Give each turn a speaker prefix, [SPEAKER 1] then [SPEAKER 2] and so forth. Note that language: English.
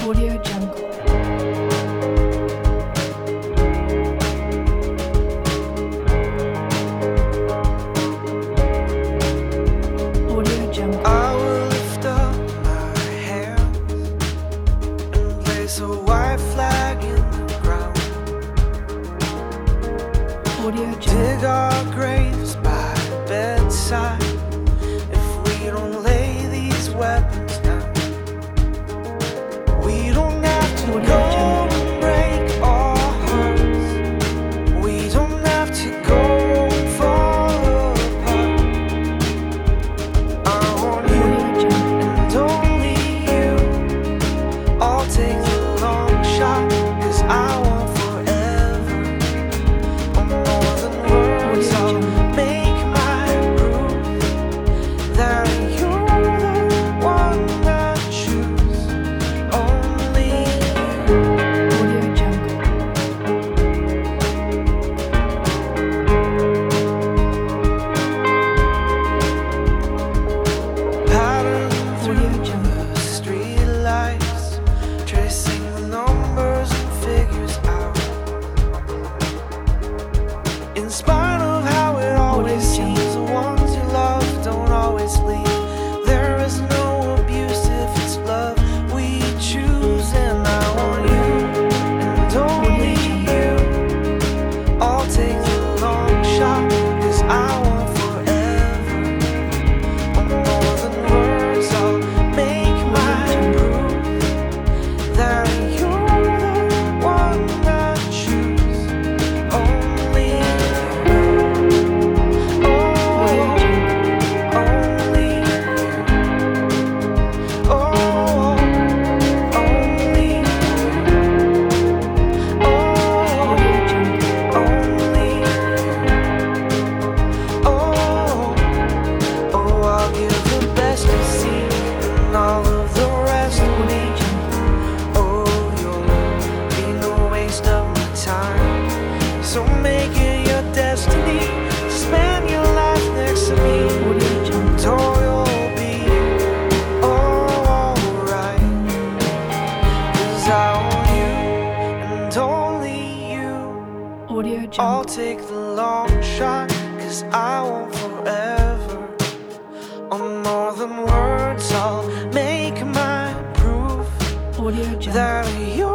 [SPEAKER 1] Audio Jungle. Audio Jungle.
[SPEAKER 2] I will lift up my hands and place a white flag in the ground.
[SPEAKER 1] Audio Jungle.
[SPEAKER 2] Dig our graves by the bedside if we don't lay these weapons down. We don't have to
[SPEAKER 1] Audio
[SPEAKER 2] go
[SPEAKER 1] Jungle.
[SPEAKER 2] and break our hearts. We don't have to go and fall apart. I want you
[SPEAKER 1] Audio Jungle.
[SPEAKER 2] and only you. I'll take the long shot, 'cause I want forever. On more than words,
[SPEAKER 1] Audio
[SPEAKER 2] I'll
[SPEAKER 1] Jungle.
[SPEAKER 2] make my proof that you're the one I choose. Only you.
[SPEAKER 1] Audio Jungle.
[SPEAKER 2] Pattern
[SPEAKER 1] Audio
[SPEAKER 2] through
[SPEAKER 1] Jungle.
[SPEAKER 2] the street lights, tracing the numbers and figures out. In spite of how it always
[SPEAKER 1] Audio
[SPEAKER 2] seems, the ones you love don't always leave. There is no abuse if it's love we choose, and I want you and only you. I'll take the long shot, 'cause I want forever. On more than words, I'll make my proof that you're the one I choose. Only you.
[SPEAKER 1] Audio
[SPEAKER 2] Oh,
[SPEAKER 1] Jungle.
[SPEAKER 2] only you. Oh, only you. Oh,
[SPEAKER 1] Audio Jungle.
[SPEAKER 2] only you. Oh, oh, I'll give the best you see and all of the rest of me.
[SPEAKER 1] Audio Jungle.
[SPEAKER 2] Oh, you'll be no waste of my time. So make it your destiny to spend your life next to me.
[SPEAKER 1] Audio Jungle.
[SPEAKER 2] So you'll be alright. 'Cause I want you and only you.
[SPEAKER 1] Audio
[SPEAKER 2] I'll
[SPEAKER 1] Jungle.
[SPEAKER 2] take the long shot, 'cause I want forever. On more than words, I'll make my proof
[SPEAKER 1] Audio Jungle.
[SPEAKER 2] that you're